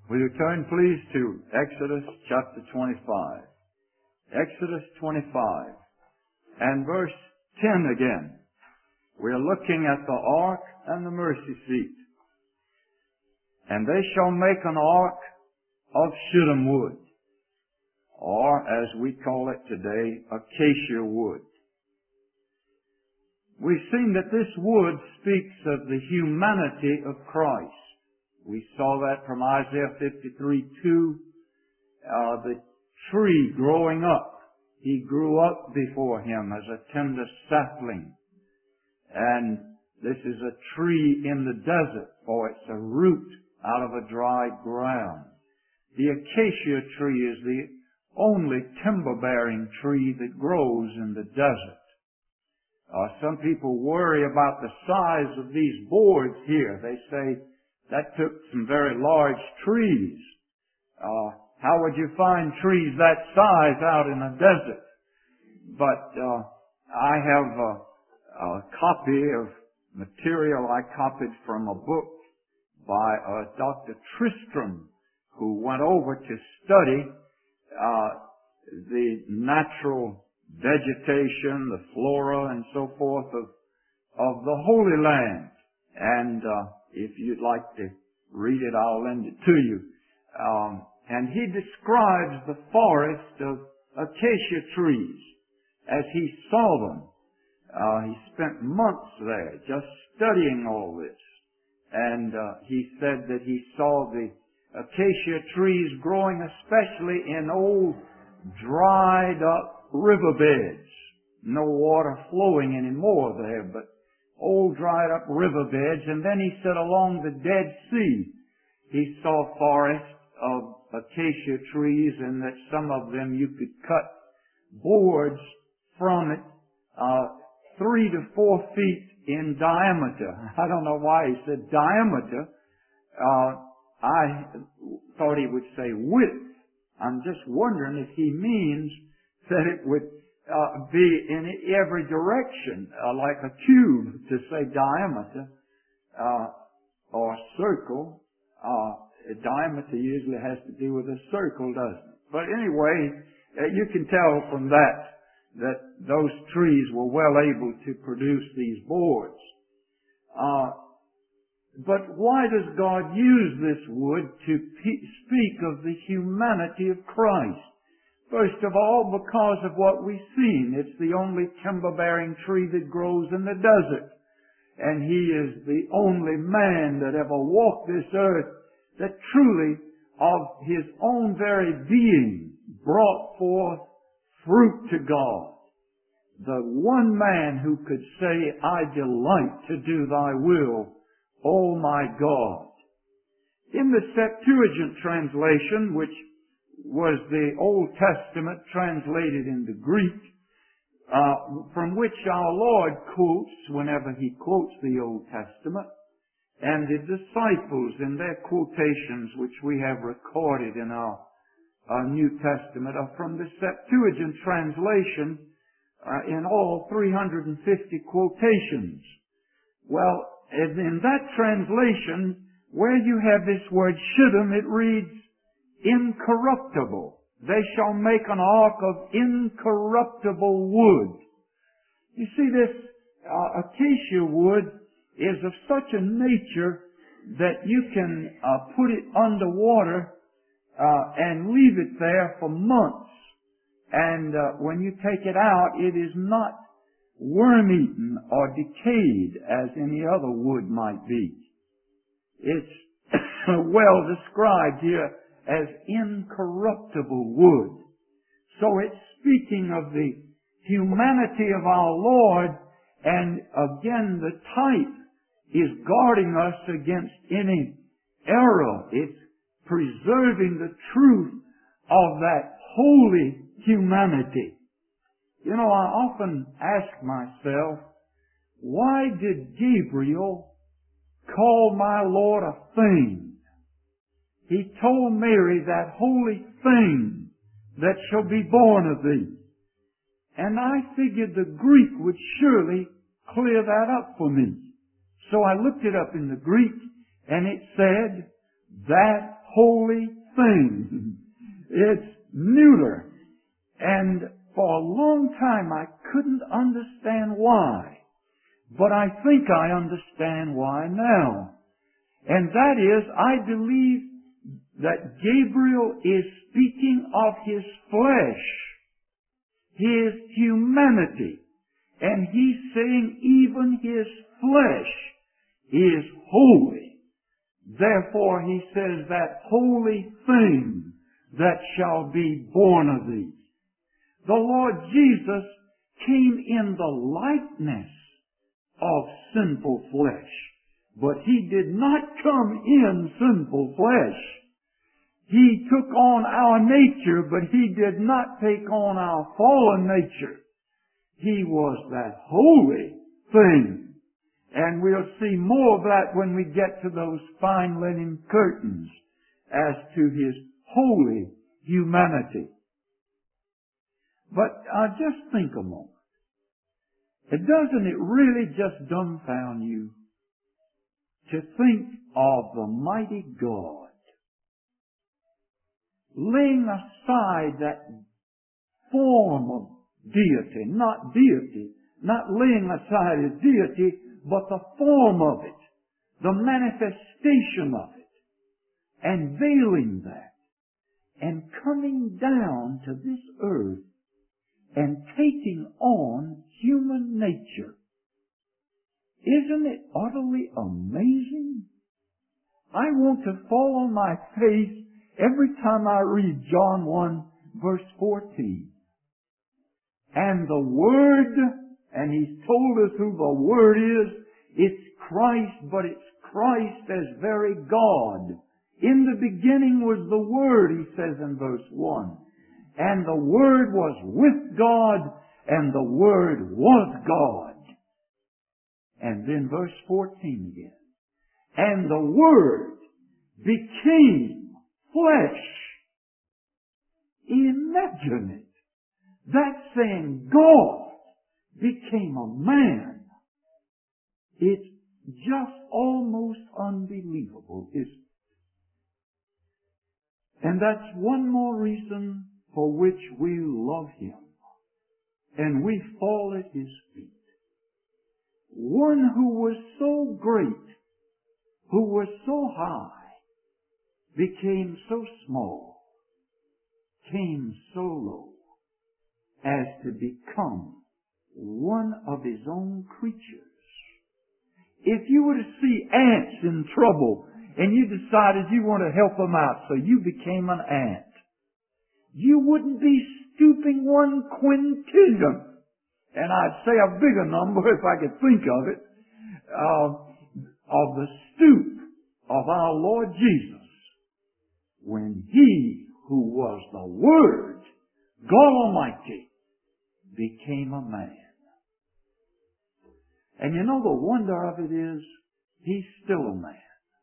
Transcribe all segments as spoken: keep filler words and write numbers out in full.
Will you turn, please, to Exodus chapter twenty-five. Exodus twenty-five and verse ten again. We're looking at the ark and the mercy seat. And they shall make an ark of shittim wood, or as we call it today, acacia wood. We've seen that this wood speaks of the humanity of Christ. We saw that from Isaiah fifty-three two, uh, the tree growing up. He grew up before him as a tender sapling. And this is a tree in the desert, for it's a root out of a dry ground. The acacia tree is the only timber-bearing tree that grows in the desert. Uh, some people worry about the size of these boards here. They say that took some very large trees. Uh, how would you find trees that size out in a desert? But uh, I have a, a copy of material I copied from a book by uh, Doctor Tristram, who went over to study uh, the natural vegetation, the flora, and so forth of of the Holy Land. And uh, if you'd like to read it, I'll lend it to you. Um, and he describes the forest of acacia trees as he saw them. Uh, he spent months there just studying all this. And uh, he said that he saw the acacia trees growing especially in old, dried up riverbeds. No water flowing anymore there, but old dried up riverbeds. And then he said along the Dead Sea, he saw forests of acacia trees, and that some of them you could cut boards from it, uh, three to four feet in diameter. I don't know why he said diameter. Uh, I thought he would say width. I'm just wondering if he means that it would uh, be in every direction, uh, like a cube, to say diameter, uh, or circle. Uh, a diameter usually has to do with a circle, doesn't it? But anyway, uh, you can tell from that that those trees were well able to produce these boards. Uh, but why does God use this wood to pe- speak of the humanity of Christ? First of all, because of what we've seen. It's the only timber-bearing tree that grows in the desert. And He is the only man that ever walked this earth that truly, of His own very being, brought forth fruit to God. The one man who could say, I delight to do thy will, O my God. In the Septuagint translation, which was the Old Testament translated into Greek, uh, from which our Lord quotes whenever He quotes the Old Testament, and the disciples in their quotations, which we have recorded in our Our New Testament, are from the Septuagint translation uh, in all three hundred fifty quotations. Well, in that translation, where you have this word shittim, it reads incorruptible. They shall make an ark of incorruptible wood. You see, this uh, acacia wood is of such a nature that you can uh, put it underwater Uh, and leave it there for months. And uh, when you take it out, it is not worm-eaten or decayed as any other wood might be. It's well described here as incorruptible wood. So it's speaking of the humanity of our Lord, and again the type is guarding us against any error. It's preserving the truth of that holy humanity. You know, I often ask myself, why did Gabriel call my Lord a thing? He told Mary, that holy thing that shall be born of thee. And I figured the Greek would surely clear that up for me. So I looked it up in the Greek, and it said, that holy thing. It's neuter. And for a long time I couldn't understand why. But I think I understand why now. And that is, I believe that Gabriel is speaking of His flesh, His humanity. And He's saying even His flesh is holy. Therefore He says that holy thing that shall be born of thee. The Lord Jesus came in the likeness of sinful flesh, but He did not come in sinful flesh. He took on our nature, but He did not take on our fallen nature. He was that holy thing. And we'll see more of that when we get to those fine linen curtains as to His holy humanity. But uh, just think a moment. It doesn't it really just dumbfound you to think of the mighty God laying aside that form of deity, not deity, not laying aside His deity, but the form of it, the manifestation of it, and veiling that, and coming down to this earth and taking on human nature. Isn't it utterly amazing? I want to fall on my face every time I read John one verse fourteen. And the Word, and He's told us who the Word is, it's Christ, but it's Christ as very God. In the beginning was the Word, He says in verse one. And the Word was with God, and the Word was God. And then verse fourteen again. And the Word became flesh. Imagine it. That's saying God became a man. It's just almost unbelievable, isn't it? And that's one more reason for which we love Him. And we fall at His feet. One who was so great, who was so high, became so small, came so low, as to become one of His own creatures. If you were to see ants in trouble, and you decided you want to help them out, so you became an ant, you wouldn't be stooping one quintillion, and I'd say a bigger number if I could think of it, uh, of the stoop of our Lord Jesus, when He who was the Word, God Almighty, became a man. And you know the wonder of it is, He's still a man.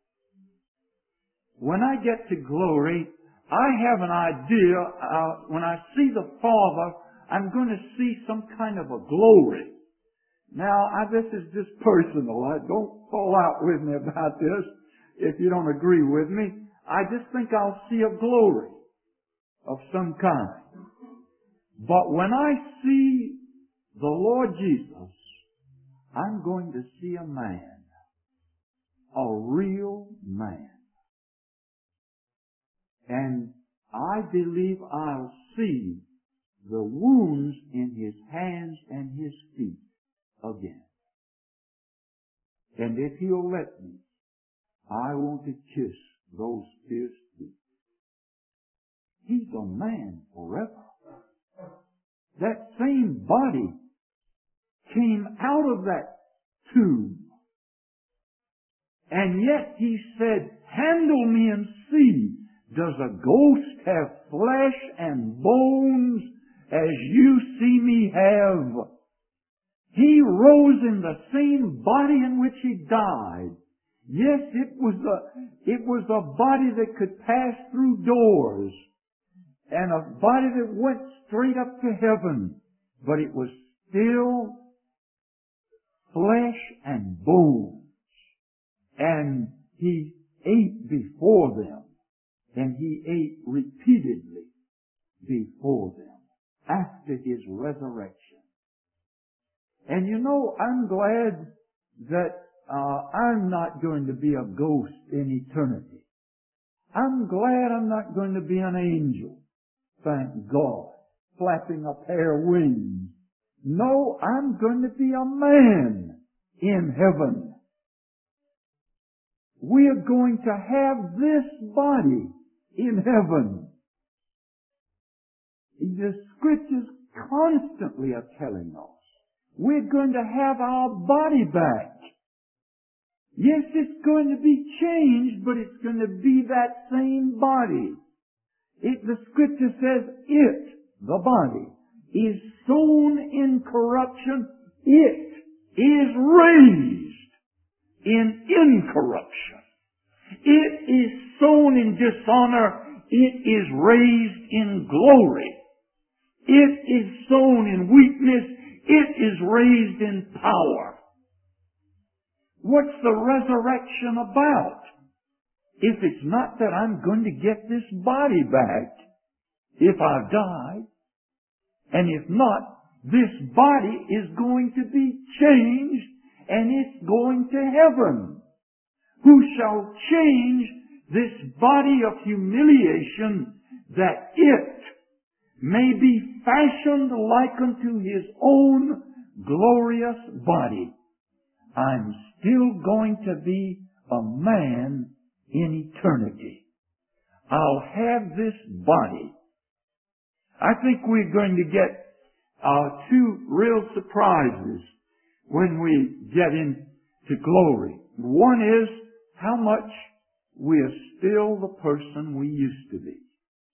When I get to glory, I have an idea, uh, when I see the Father, I'm going to see some kind of a glory. Now, I, this is just personal. I don't fall out with me about this if you don't agree with me. I just think I'll see a glory of some kind. But when I see the Lord Jesus, I'm going to see a man. A real man. And I believe I'll see the wounds in His hands and His feet again. And if He'll let me, I want to kiss those pierced feet. He's a man forever. That same body came out of that tomb. And yet He said, handle me and see, does a ghost have flesh and bones as you see me have? He rose in the same body in which He died. Yes, it was a, it was a body that could pass through doors and a body that went straight up to heaven, but it was still flesh and bones. And He ate before them And He ate repeatedly before them after His resurrection. And you know, I'm glad that uh, I'm not going to be a ghost in eternity. I'm glad I'm not going to be an angel, thank God, flapping a pair of wings. No, I'm going to be a man in heaven. We are going to have this body in heaven. The Scriptures constantly are telling us we're going to have our body back. Yes, it's going to be changed, but it's going to be that same body. It, the Scripture says it, the body, is sown in corruption. It is raised in incorruption. It is sown in dishonor. It is raised in glory. It is sown in weakness. It is raised in power. What's the resurrection about? If it's not that I'm going to get this body back if I die, and if not, this body is going to be changed and it's going to heaven. Who shall change this body of humiliation that it may be fashioned like unto His own glorious body? I'm still going to be a man in eternity. I'll have this body. I think we're going to get uh, two real surprises when we get into glory. One is how much we are still the person we used to be.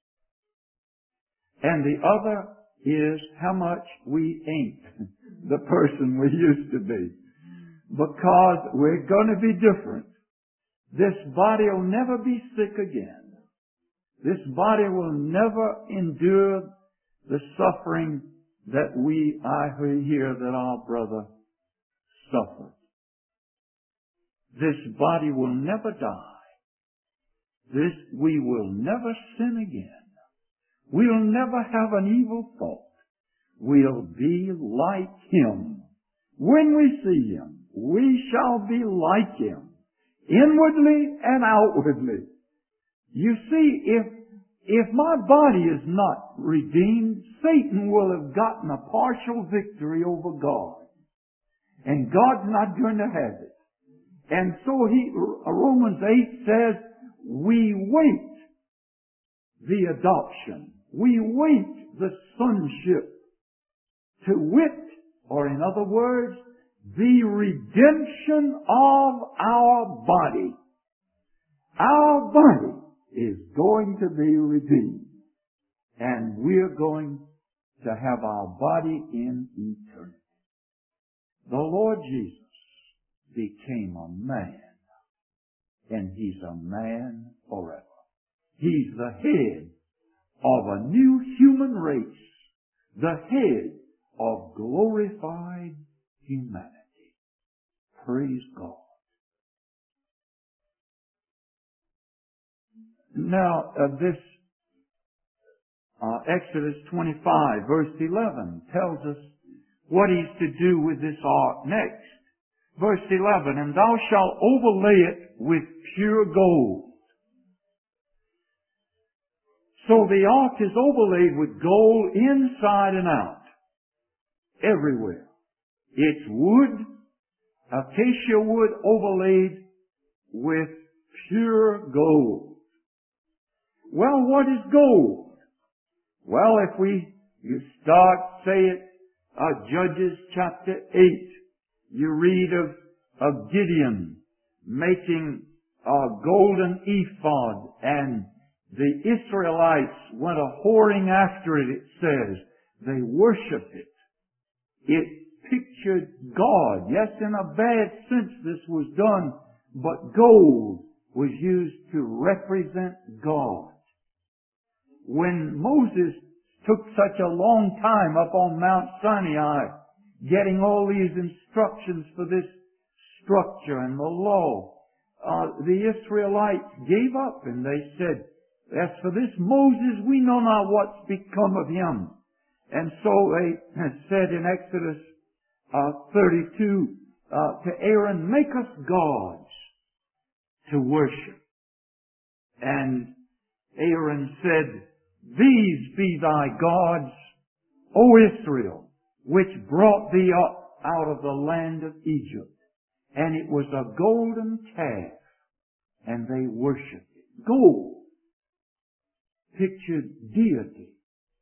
And the other is how much we ain't the person we used to be. Because we're going to be different. This body will never be sick again. This body will never endure the suffering that we, I hear that our brother suffered. This body will never die. This, we will never sin again. We'll never have an evil thought. We'll be like Him. When we see Him, we shall be like Him, inwardly and outwardly. You see, if, if my body is not redeemed, Satan will have gotten a partial victory over God. And God's not going to have it. And so he, Romans eight says, we wait the adoption. We wait the sonship, to wit, or in other words, the redemption of our body. Our body is going to be redeemed. And we're going to have our body in eternity. The Lord Jesus became a man. And He's a man forever. He's the head of a new human race. The head of glorified humanity. Praise God. Now, uh, this uh, Exodus twenty-five, verse eleven, tells us what He's to do with this ark next. Verse eleven, and thou shalt overlay it with pure gold. So the ark is overlaid with gold inside and out. Everywhere. It's wood, acacia wood overlaid with pure gold. Well, what is gold? Well, if we you start, say it, uh, Judges chapter eight, you read of, of Gideon making a golden ephod, and the Israelites went a whoring after it, it says. They worshiped it. It pictured God. Yes, in a bad sense this was done, but gold was used to represent God. When Moses took such a long time up on Mount Sinai, getting all these instructions for this structure and the law, uh, the Israelites gave up and they said, As for this Moses, we know not what's become of him. And so they said in Exodus uh, thirty-two uh, to Aaron, make us gods to worship. And Aaron said, these be thy gods, O Israel, which brought thee up out of the land of Egypt. And it was a golden calf, and they worshipped it. Gold pictured deity.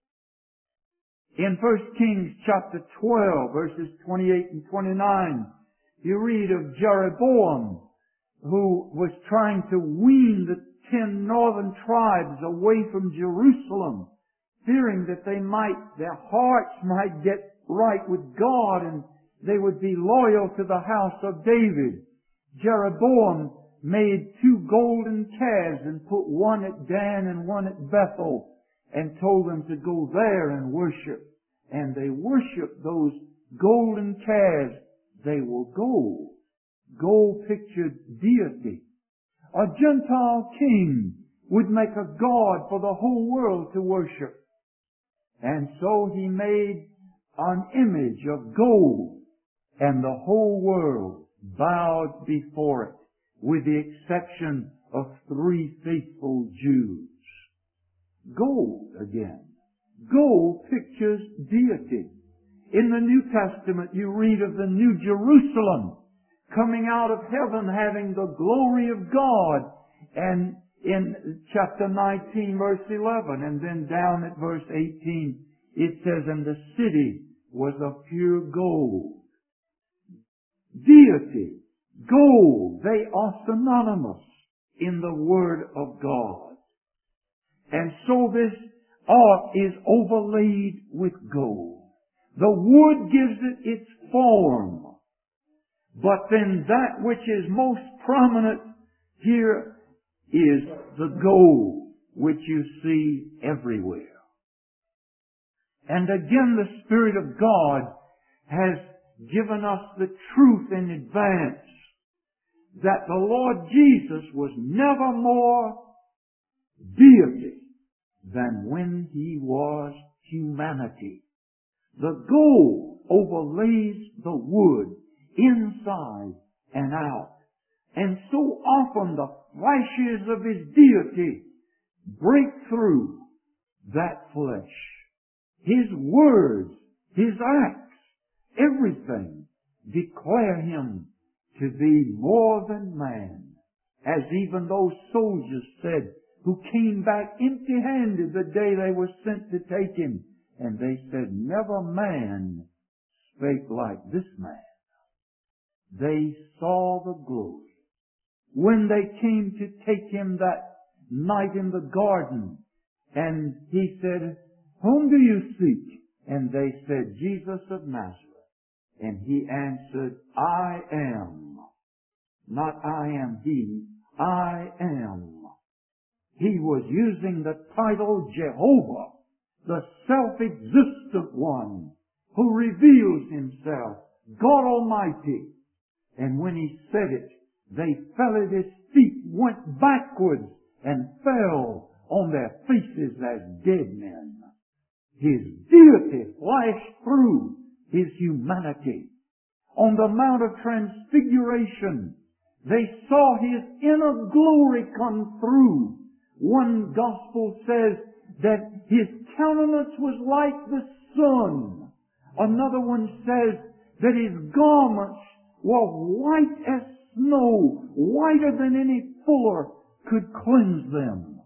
In First Kings chapter twelve, verses twenty-eight and twenty-nine, you read of Jeroboam, who was trying to wean the ten northern tribes away from Jerusalem, fearing that they might, their hearts might get right with God and they would be loyal to the house of David. Jeroboam made two golden calves and put one at Dan and one at Bethel and told them to go there and worship. And they worshiped those golden calves. They were gold. Gold pictured deity. A Gentile king would make a god for the whole world to worship. And so he made an image of gold, and the whole world bowed before it, with the exception of three faithful Jews. Gold again. Gold pictures deity. In the New Testament you read of the New Jerusalem coming out of heaven having the glory of God. And in chapter nineteen verse eleven, and then down at verse eighteen, it says, and the city was of pure gold. Deity, gold, they are synonymous in the Word of God. And so this ark is overlaid with gold. The wood gives it its form. But then that which is most prominent here is the gold, which you see everywhere. And again, the Spirit of God has given us the truth in advance that the Lord Jesus was never more deity than when He was humanity. The gold overlays the wood inside and out. And so often the flashes of His deity break through that flesh. His words, His acts, everything declare Him to be more than man. As even those soldiers said who came back empty-handed the day they were sent to take Him. And they said, never man spake like this man. They saw the glory. When they came to take Him that night in the garden, and He said, whom do you seek? And they said, Jesus of Nazareth. And He answered, I am. Not I am He, I am. He was using the title Jehovah, the self-existent one who reveals Himself, God Almighty. And when He said it, they fell at His feet, went backwards, and fell on their faces as dead men. His deity flashed through His humanity. On the Mount of Transfiguration, they saw His inner glory come through. One gospel says that His countenance was like the sun. Another one says that His garments were white as snow, whiter than any fuller could cleanse them.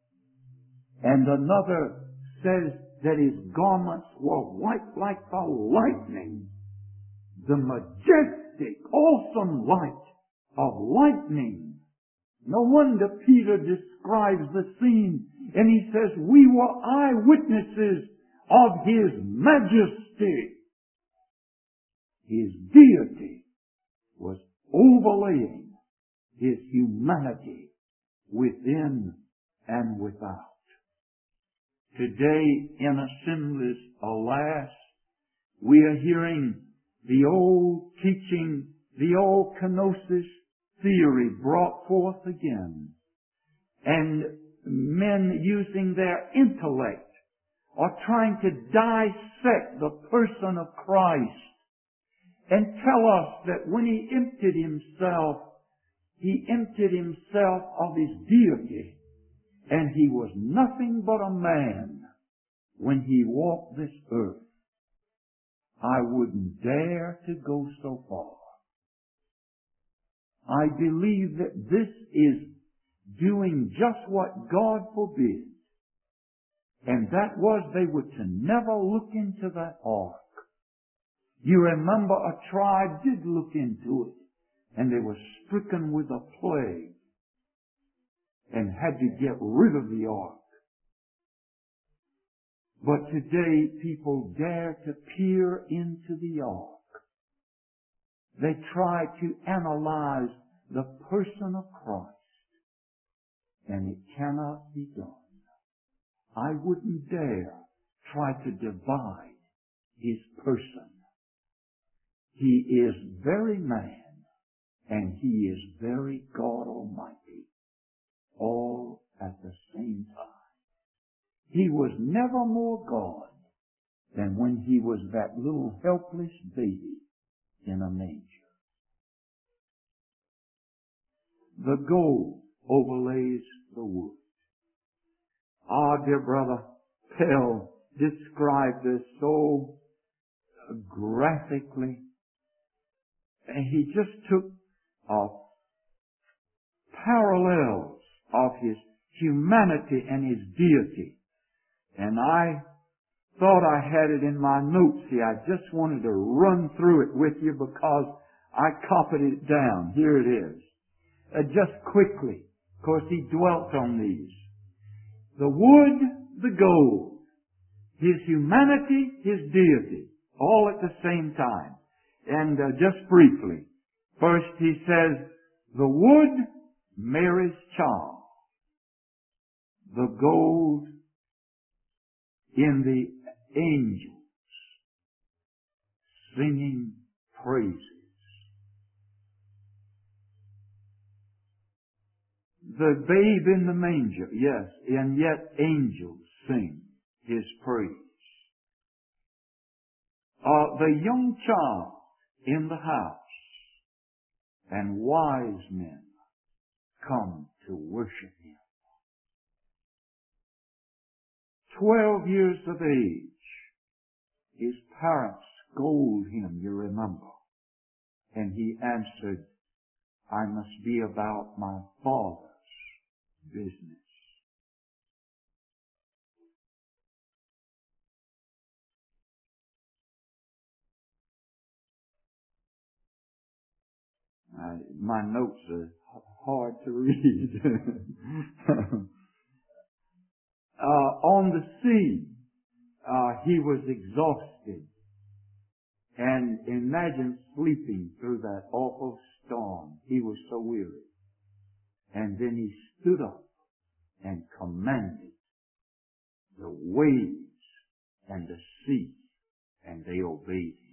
And another says that His garments were white like the lightning, the majestic, awesome light of lightning. No wonder Peter describes the scene and he says, we were eyewitnesses of His majesty. His deity was overlaying His humanity within and without. Today in assemblies, alas, we are hearing the old teaching, the old kenosis theory brought forth again. And men using their intellect are trying to dissect the person of Christ and tell us that when He emptied Himself, He emptied Himself of His deity, and He was nothing but a man when He walked this earth. I wouldn't dare to go so far. I believe that this is doing just what God forbids. And that was they were to never look into that ark. You remember a tribe did look into it, and they were stricken with a plague and had to get rid of the ark. But today people dare to peer into the ark. They try to analyze the person of Christ, and it cannot be done. I wouldn't dare try to divide His person. He is very man, and He is very God Almighty, all at the same time. He was never more God than when He was that little helpless baby in a manger. The gold overlays the wood. Ah, dear brother, Pell described this so graphically. And he just took uh, parallels of His humanity and His deity. And I thought I had it in my notes here. I just wanted to run through it with you because I copied it down. Here it is. Uh, just quickly, of course He dwelt on these. The wood, the gold. His humanity, His deity. All at the same time. And uh, just briefly, first He says, the wood, Mary's child. The gold, in the angels singing praises. The babe in the manger, yes, and yet angels sing His praise. Uh, the young child in the house, and wise men come to worship Him. Twelve years of age, His parents scolded Him, you remember. And He answered, I must be about my Father's business. Uh, my notes are hard to read. uh, on the sea, uh, He was exhausted. And imagine sleeping through that awful storm. He was so weary. And then He stood up and commanded the waves and the sea, and they obeyed Him.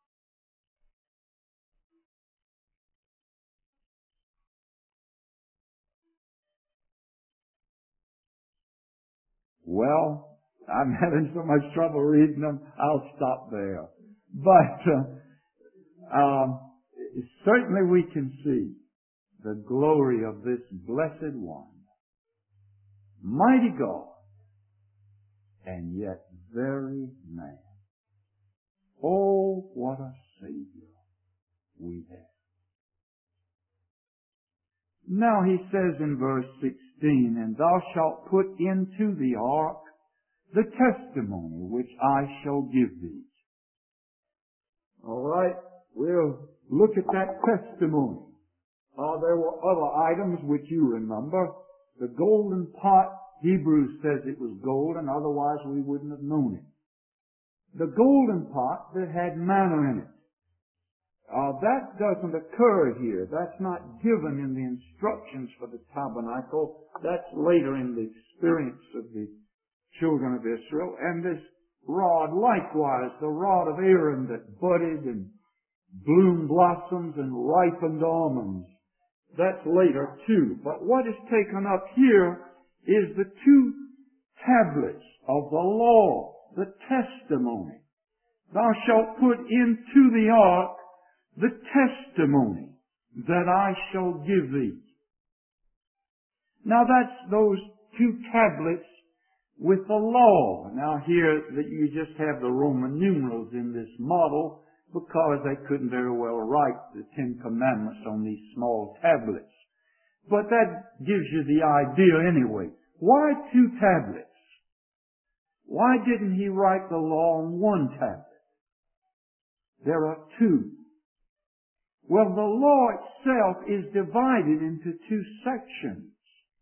Well, I'm having so much trouble reading them, I'll stop there. But uh, um, certainly we can see the glory of this blessed one. Mighty God, and yet very man. Oh, what a Savior we have. Now He says in verse sixteen, and thou shalt put into the ark the testimony which I shall give thee. All right, we'll look at that testimony. Uh, there were other items which you remember. The golden pot, Hebrews says it was gold, and otherwise we wouldn't have known it. The golden pot that had manna in it. Uh, that doesn't occur here. That's not given in the instructions for the tabernacle. That's later in the experience of the children of Israel. And this rod likewise, the rod of Aaron that budded and bloomed blossoms and ripened almonds. That's later too. But what is taken up here is the two tablets of the law, the testimony. Thou shalt put into the ark the testimony that I shall give thee. Now that's those two tablets with the law. Now here that you just have the Roman numerals in this model because they couldn't very well write the Ten Commandments on these small tablets. But that gives you the idea anyway. Why two tablets? Why didn't he write the law on one tablet? There are two. Well, the law itself is divided into two sections.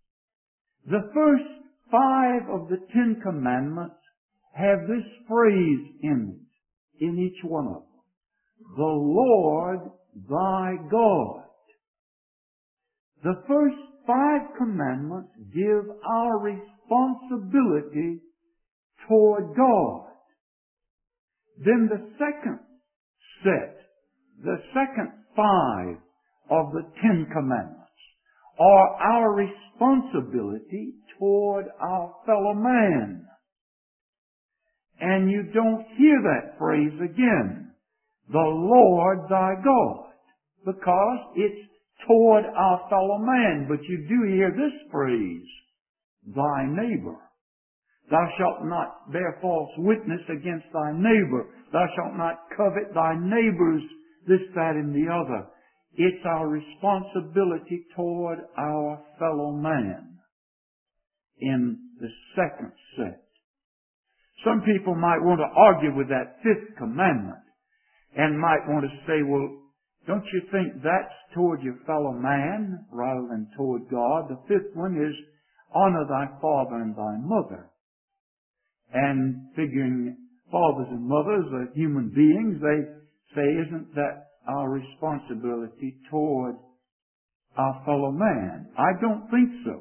The first five of the Ten Commandments have this phrase in it, in each one of them. The Lord thy God. The first five commandments give our responsibility toward God. Then the second set, the second five of the Ten Commandments are our responsibility toward our fellow man. And you don't hear that phrase again, the Lord thy God, because it's toward our fellow man. But you do hear this phrase, thy neighbor. Thou shalt not bear false witness against thy neighbor. Thou shalt not covet thy neighbor's this, that, and the other. It's our responsibility toward our fellow man in the second set. Some people might want to argue with that fifth commandment and might want to say, well, don't you think that's toward your fellow man rather than toward God? The fifth one is honor thy father and thy mother. And figuring fathers and mothers are human beings, they say, isn't that our responsibility toward our fellow man? I don't think so.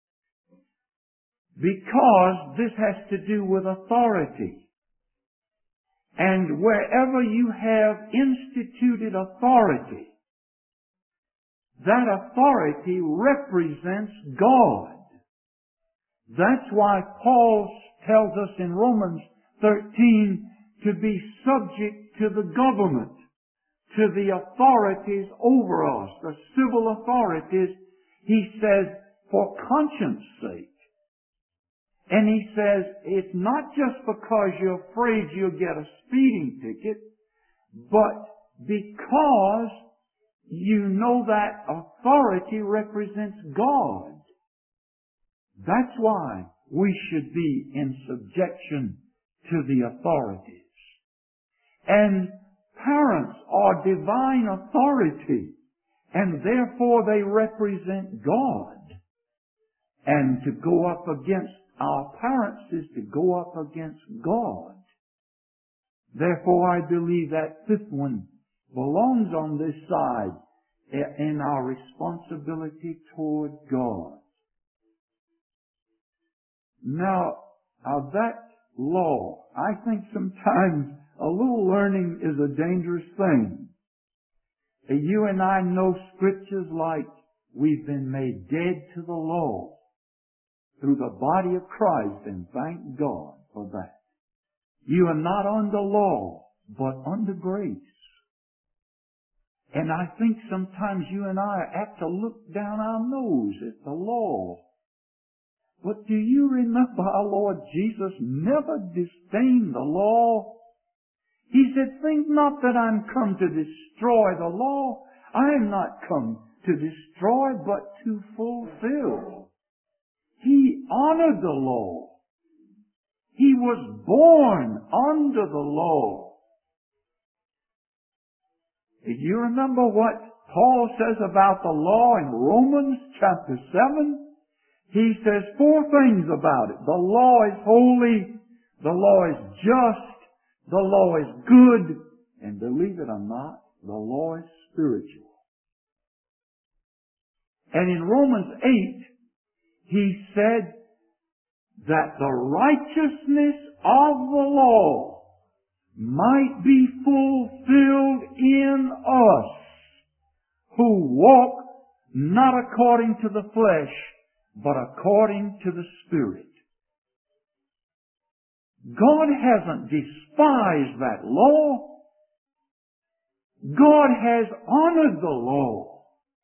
Because this has to do with authority. And wherever you have instituted authority, that authority represents God. That's why Paul tells us in Romans thirteen to be subject to the government, to the authorities over us, the civil authorities, he says, for conscience sake. And he says, it's not just because you're afraid you'll get a speeding ticket, but because you know that authority represents God. That's why we should be in subjection to the authorities. And parents are divine authority, and therefore they represent God. And to go up against our parents is to go up against God. Therefore, I believe that fifth one belongs on this side in our responsibility toward God. Now, of that law, I think sometimes a little learning is a dangerous thing. You and I know scriptures like, we've been made dead to the law through the body of Christ, and thank God for that. You are not under law, but under grace. And I think sometimes you and I have to look down our nose at the law. But do you remember our Lord Jesus never disdained the law? He said, think not that I'm come to destroy the law. I am not come to destroy, but to fulfill. He honored the law. He was born under the law. Do you remember what Paul says about the law in Romans chapter seven? He says four things about it. The law is holy, the law is just, the law is good, and believe it or not, the law is spiritual. And in Romans eight, he said that the righteousness of the law might be fulfilled in us who walk not according to the flesh, but according to the Spirit. God hasn't despised that law. God has honored the law.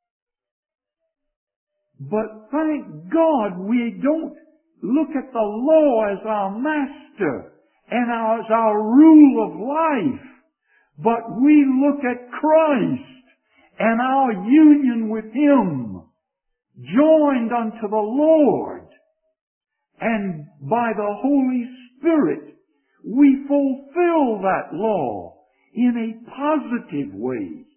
But thank God we don't look at the law as our master and as our rule of life, but we look at Christ and our union with Him, joined unto the Lord, and by the Holy Spirit we fulfill that law in a positive way.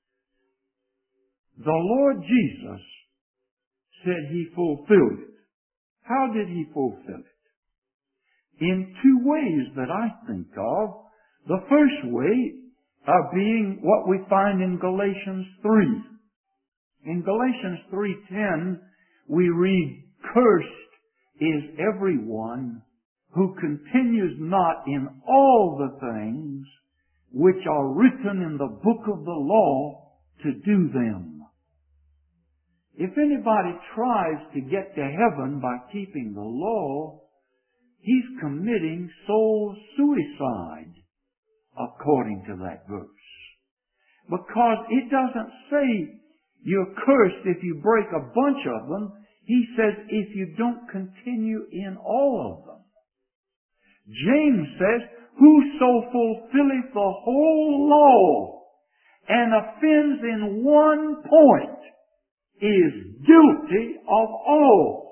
The Lord Jesus said He fulfilled it. How did He fulfill it? In two ways that I think of. The first way uh, being what we find in Galatians three. In Galatians three ten, we read, "Cursed is everyone who continues not in all the things which are written in the book of the law to do them." If anybody tries to get to heaven by keeping the law, he's committing soul suicide, according to that verse. Because it doesn't say you're cursed if you break a bunch of them. He says if you don't continue in all of them. James says, "Whoso fulfilleth the whole law and offends in one point is guilty of all."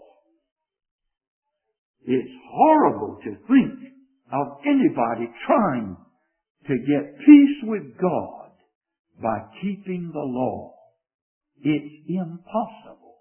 It's horrible to think of anybody trying to get peace with God by keeping the law. It's impossible.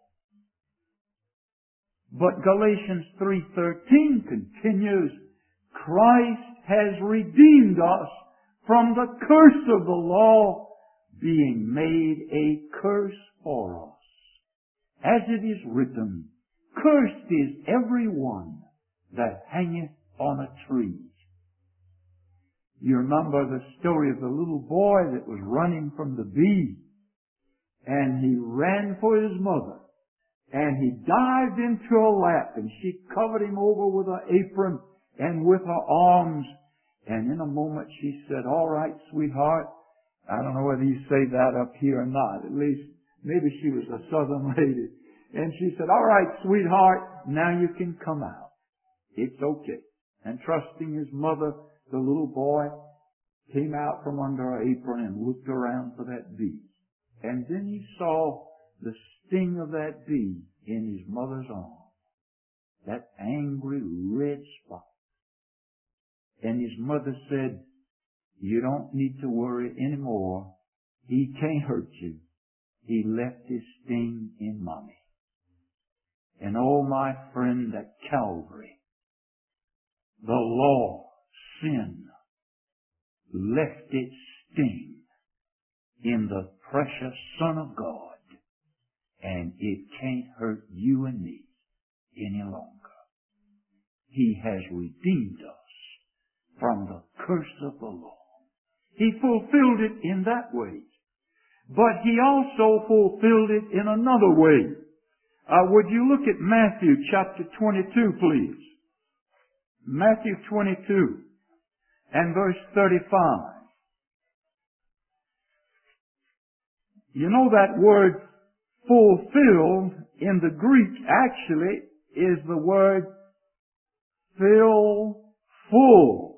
But Galatians three thirteen continues, "Christ has redeemed us from the curse of the law, being made a curse for us. As it is written, Cursed is every one that hangeth on a tree." You remember the story of the little boy that was running from the bee, and he ran for his mother, and he dived into her lap, and she covered him over with her apron and with her arms, and in a moment she said, "All right, sweetheart." I don't know whether you say that up here or not. At least, maybe she was a southern lady. And she said, "All right, sweetheart, now you can come out. It's okay." And trusting his mother, the little boy came out from under her apron and looked around for that bee. And then he saw the sting of that bee in his mother's arm. That angry red spot. And his mother said, "You don't need to worry anymore. He can't hurt you. He left his sting in Mommy." And oh, my friend, at Calvary, the law, sin, left its sting in the precious Son of God, and it can't hurt you and me any longer. He has redeemed us from the curse of the law. He fulfilled it in that way. But He also fulfilled it in another way. Uh, would you look at Matthew chapter twenty-two, please? Matthew twenty-two and verse thirty-five. You know that word fulfilled in the Greek actually is the word fill full.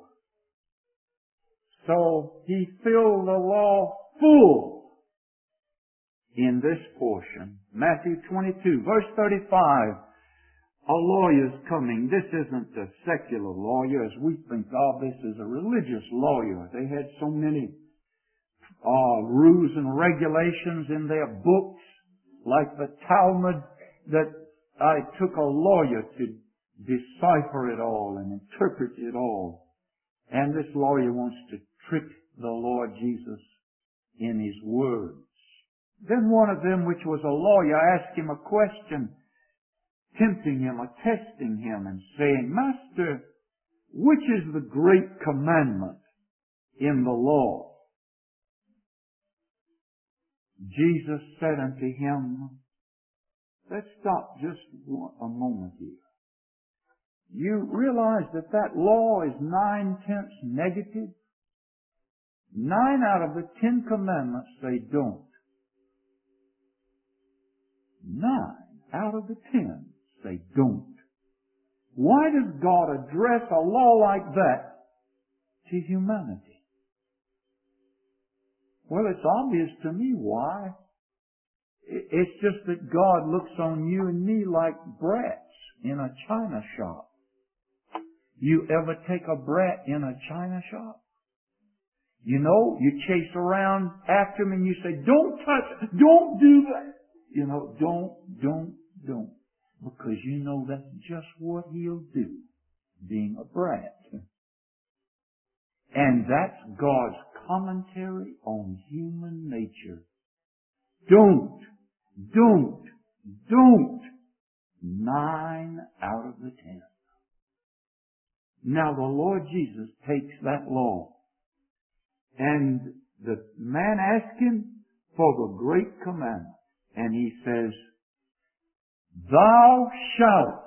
So He filled the law full in this portion. Matthew twenty-two, verse thirty-five. A lawyer's coming. This isn't a secular lawyer as we think of. This is a religious lawyer. They had so many uh, rules and regulations in their books, like the Talmud, that I took a lawyer to decipher it all and interpret it all. And this lawyer wants to trick the Lord Jesus in His words. Then one of them, which was a lawyer, asked Him a question, tempting Him or testing Him and saying, "Master, which is the great commandment in the law?" Jesus said unto him, let's stop just one, a moment here. You realize that that law is nine-tenths negative? Nine out of the Ten Commandments say don't. Nine out of the ten say don't. Why does God address a law like that to humanity? Well, it's obvious to me why. It's just that God looks on you and me like brats in a china shop. You ever take a brat in a china shop? You know, you chase around after him and you say, don't touch, don't do that. You know, don't, don't, don't. Because you know that's just what he'll do, being a brat. And that's God's commentary on human nature. Don't, don't, don't. Nine out of the ten. Now the Lord Jesus takes that law, and the man asked him for the great commandment, and he says, Thou shalt.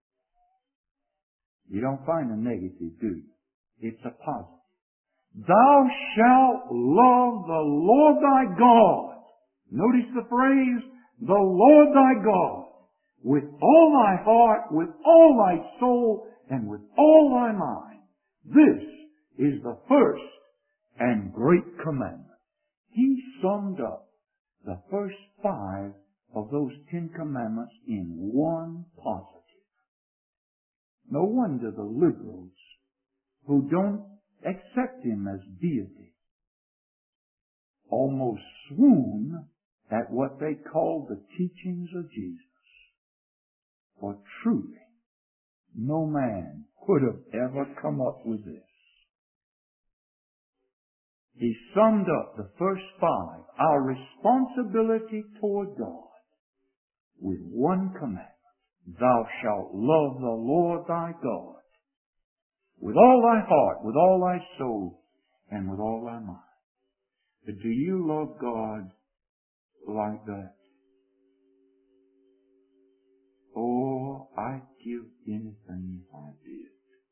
You don't find a negative, do you? It's a positive. Thou shalt love the Lord thy God. Notice the phrase, the Lord thy God, with all thy heart, with all thy soul, and with all thy mind. This is the first and great commandment. He summed up the first five of those Ten Commandments in one positive. No wonder the liberals who don't accept him as deity almost swoon at what they call the teachings of Jesus. For truly, no man could have ever come up with this. He summed up the first five, our responsibility toward God, with one commandment. Thou shalt love the Lord thy God with all thy heart, with all thy soul, and with all thy mind. But do you love God like that? Oh, I'd give anything if I did.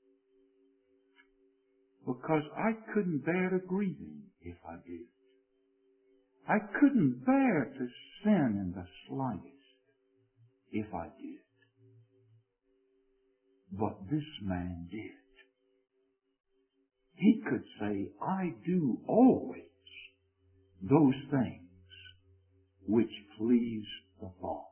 Because I couldn't bear to grieve him if I did. I couldn't bear to sin in the slightest if I did. But this man did. He could say, I do always those things which please the Father.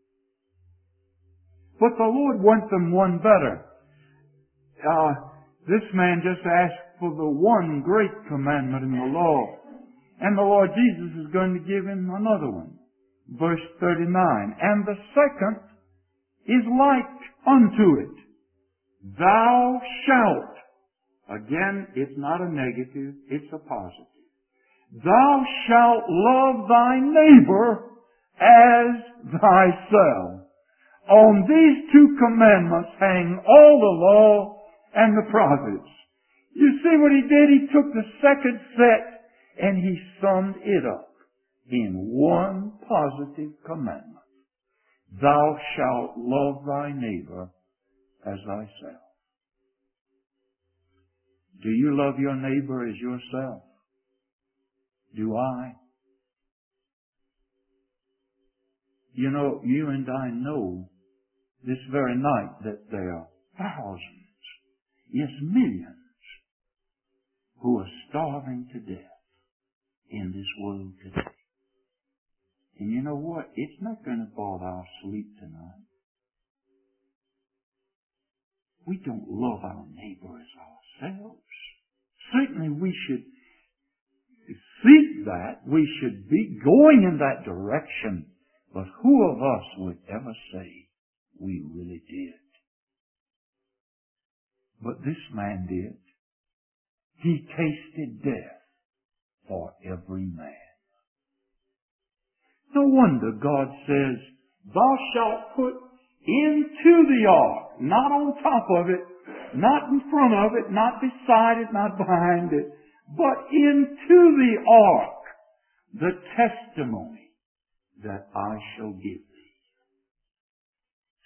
But the Lord wants them one better. Uh, this man just asked for the one great commandment in the law. And the Lord Jesus is going to give him another one. Verse thirty-nine. And the second is like unto it. Thou shalt. Again, it's not a negative, it's a positive. Thou shalt love thy neighbor as thyself. On these two commandments hang all the law and the prophets. You see what he did? He took the second set and he summed it up in one positive commandment. Thou shalt love thy neighbor as thyself. Do you love your neighbor as yourself? Do I? You know, you and I know this very night that there are thousands, yes, millions, who are starving to death in this world today. And you know what? It's not going to bother our sleep tonight. We don't love our neighbor as ourselves. Certainly we should seek that. We should be going in that direction. But who of us would ever say we really did? But this man did. He tasted death for every man. No wonder God says, thou shalt put into the ark, not on top of it, not in front of it, not beside it, not behind it, but into the ark, the testimony that I shall give thee.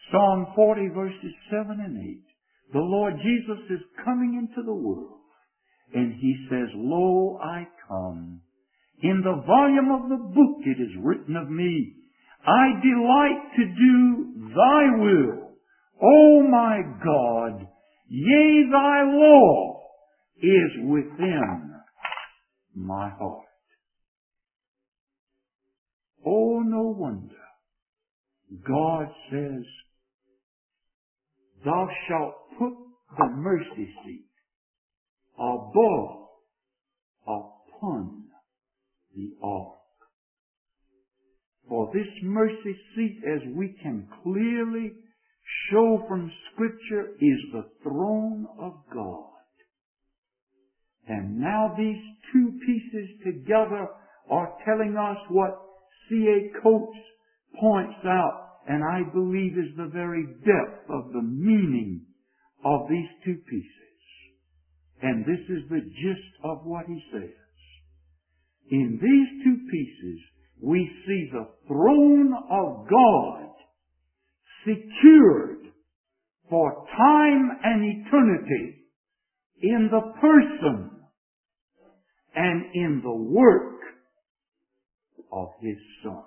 Psalm forty verses seven and eight. The Lord Jesus is coming into the world, and He says, Lo, I come. In the volume of the book it is written of me, I delight to do Thy will, O my God. Yea, Thy law is within my heart. Oh, no wonder God says, Thou shalt put the mercy seat above upon the ark. For this mercy seat, as we can clearly show from Scripture, is the throne of God. And now these two pieces together are telling us what C A Coates points out, and I believe is the very depth of the meaning of these two pieces. And this is the gist of what he says. In these two pieces, we see the throne of God secured for time and eternity in the person and in the work of His Son.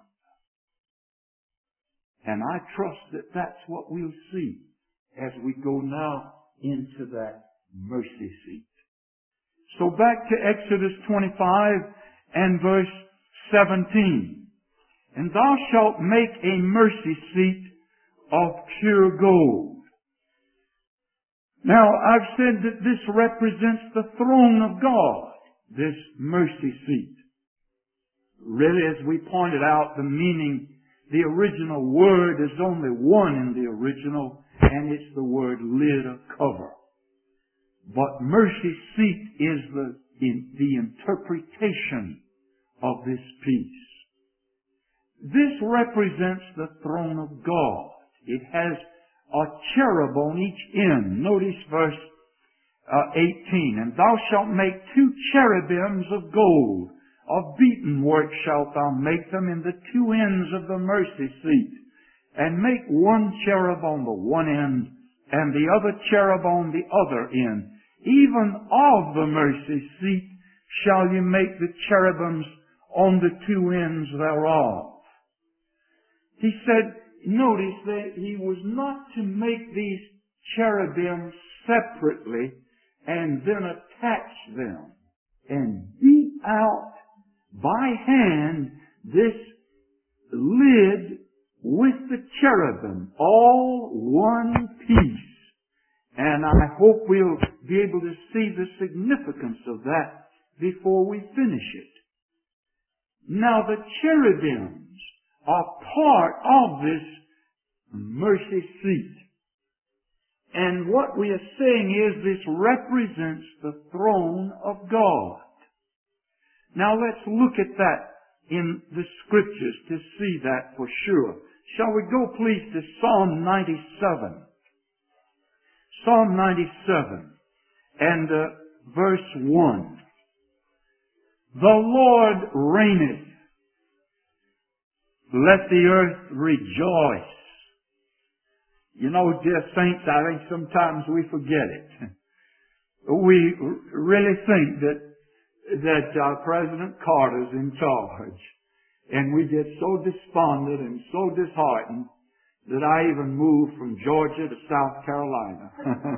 And I trust that that's what we'll see as we go now into that mercy seat. So back to Exodus twenty-five and verse seventeen. And thou shalt make a mercy seat of pure gold. Now, I've said that this represents the throne of God, this mercy seat. Really, as we pointed out, the meaning, the original word is only one in the original, and it's the word lid or cover. But mercy seat is the, in, the interpretation of this piece. This represents the throne of God. It has a cherub on each end. Notice verse uh, eighteen. And thou shalt make two cherubims of gold. Of beaten work shalt thou make them in the two ends of the mercy seat. And make one cherub on the one end, and the other cherub on the other end. Even of the mercy seat shall you make the cherubims on the two ends thereof. He said, notice that he was not to make these cherubims separately and then attach them and beat out by hand this lid with the cherubim, all one piece. And I hope we'll be able to see the significance of that before we finish it. Now the cherubims are part of this mercy seat. And what we are saying is this represents the throne of God. Now let's look at that in the Scriptures to see that for sure. Shall we go please to Psalm ninety-seven? Psalm ninety-seven and uh, verse one. The Lord reigneth. Let the earth rejoice. You know, dear saints, I think sometimes we forget it. We really think that that uh, President Carter's in charge. And we get so despondent and so disheartened that I even moved from Georgia to South Carolina.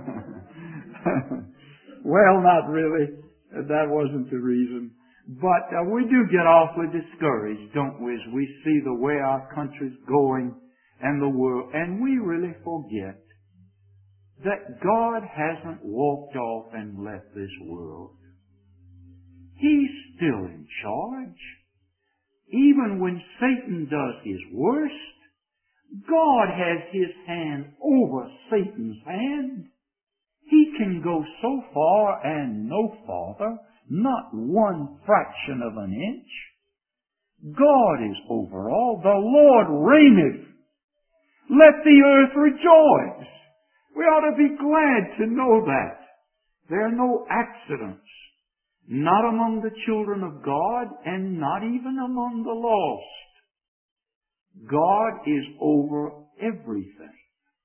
Well, not really. That wasn't the reason. But uh, we do get awfully discouraged, don't we, as we see the way our country's going and the world. And we really forget that God hasn't walked off and left this world. He's still in charge. Even when Satan does his worst, God has His hand over Satan's hand. He can go so far and no farther, not one fraction of an inch. God is over all. The Lord reigneth. Let the earth rejoice. We ought to be glad to know that. There are no accidents. Not among the children of God, and not even among the lost. God is over everything.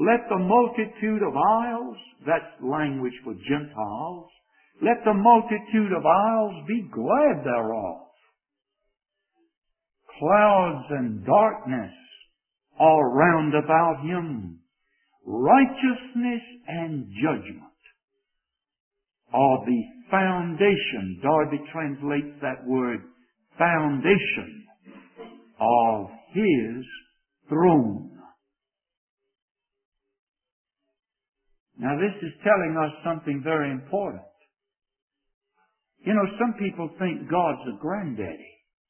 let the multitude of isles, that's language for Gentiles, let the multitude of isles be glad thereof. Clouds and darkness are round about him. Righteousness and judgment are the foundation. Darby translates that word foundation of his throne. Now this is telling us something very important. You know, some people think God's a granddaddy.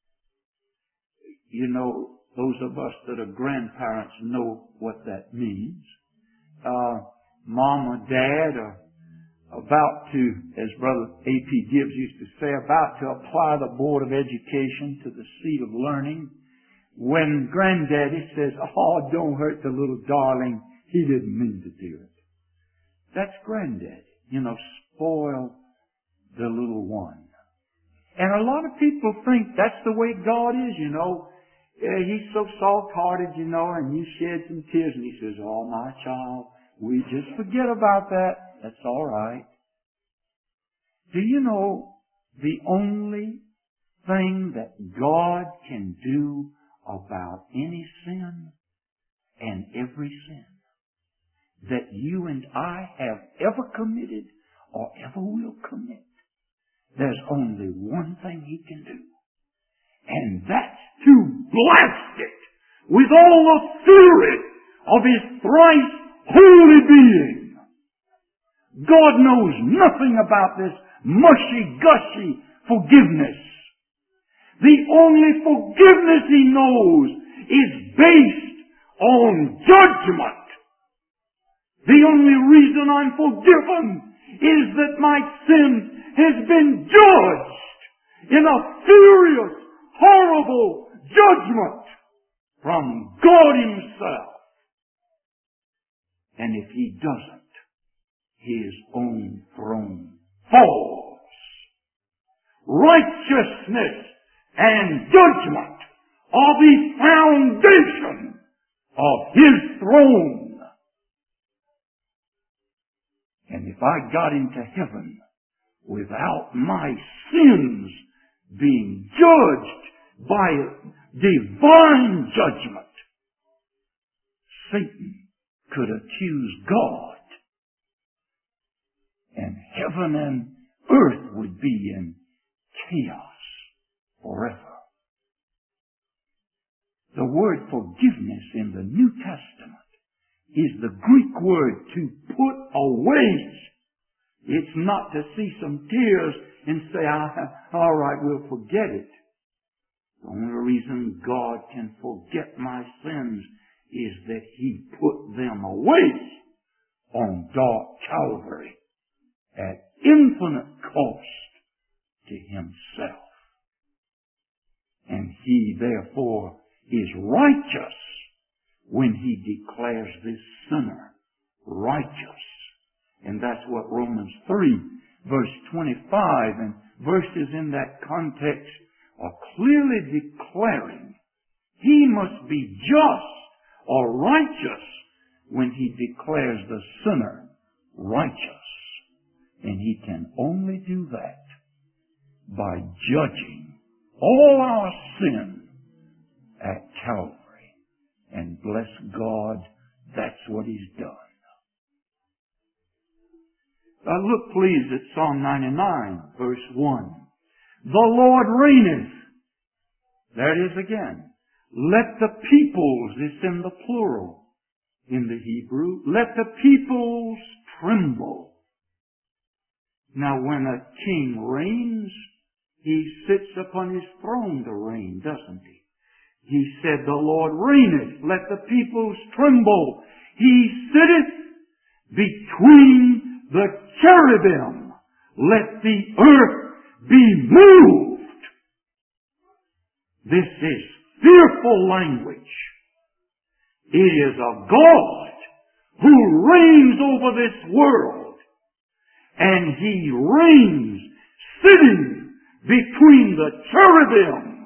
You know, those of us that are grandparents know what that means. Uh, mom or dad are about to, as Brother A P Gibbs used to say, about to apply the Board of Education to the seat of learning. When granddaddy says, "Oh, don't hurt the little darling, he didn't mean to do it." That's granddaddy. You know, spoil the little one. And a lot of people think that's the way God is, you know. Uh, he's so soft-hearted, you know, and you shed some tears and he says, "Oh, my child, we just forget about that. That's all right." Do you know the only thing that God can do about any sin and every sin that you and I have ever committed or ever will commit? There's only one thing He can do. And that's to blast it with all the fury of His thrice holy being. God knows nothing about this mushy-gushy forgiveness. The only forgiveness He knows is based on judgment. The only reason I'm forgiven is that my sin has been judged in a furious, horrible judgment from God Himself. And if He doesn't, His own throne falls. Righteousness and judgment are the foundation of His throne. And if I got into heaven without my sins being judged by divine judgment, Satan could accuse God, and heaven and earth would be in chaos forever. The word forgiveness in the New Testament is the Greek word to put away. It's not to see some tears and say, ah, all right, we'll forget it. The only reason God can forget my sins is that He put them away on dark Calvary at infinite cost to Himself. And He, therefore, is righteous when He declares this sinner righteous. And that's what Romans three, verse twenty-five, and verses in that context are clearly declaring. He must be just or righteous when He declares the sinner righteous. And He can only do that by judging all our sin at Calvary. And bless God, that's what He's done. Now look please at Psalm ninety-nine, verse one. The Lord reigneth. There it is again. Let the peoples, it's in the plural in the Hebrew, let the peoples tremble. Now when a king reigns, he sits upon his throne to reign, doesn't he? He said, the Lord reigneth, let the peoples tremble. He sitteth between the cherubim, let the earth be moved. This is fearful language. It is a God who reigns over this world, and He reigns sitting between the cherubim.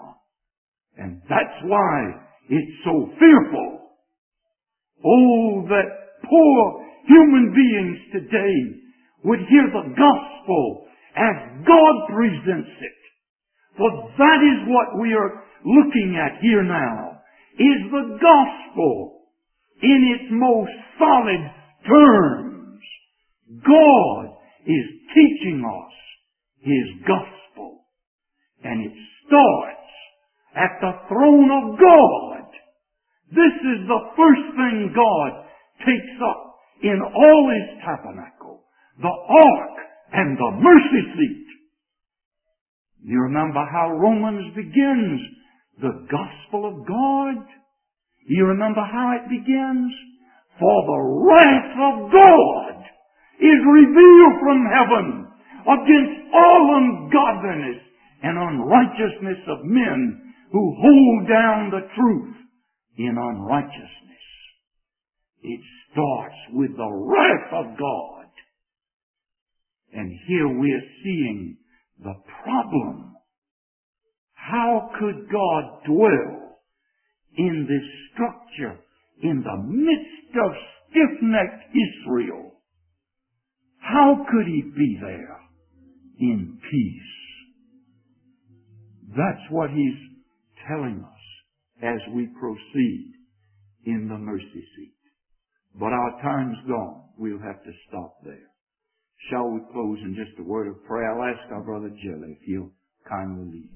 And that's why it's so fearful. Oh, that poor human beings today would hear the gospel as God presents it. For that is what we are looking at here now, is the gospel in its most solid terms. God is teaching us His gospel. And it starts at the throne of God. This is the first thing God takes up in all His tabernacle, the ark and the mercy seat. You remember how Romans begins, the gospel of God. You remember how it begins? For the wrath of God is revealed from heaven against all ungodliness and unrighteousness of men who hold down the truth in unrighteousness. It starts with the wrath of God. And here we are seeing the problem. How could God dwell in this structure in the midst of stiff-necked Israel? How could He be there in peace? That's what He's telling us as we proceed in the mercy seat. But our time's gone. We'll have to stop there. Shall we close in just a word of prayer? I'll ask our brother Jelly if he'll kindly lead.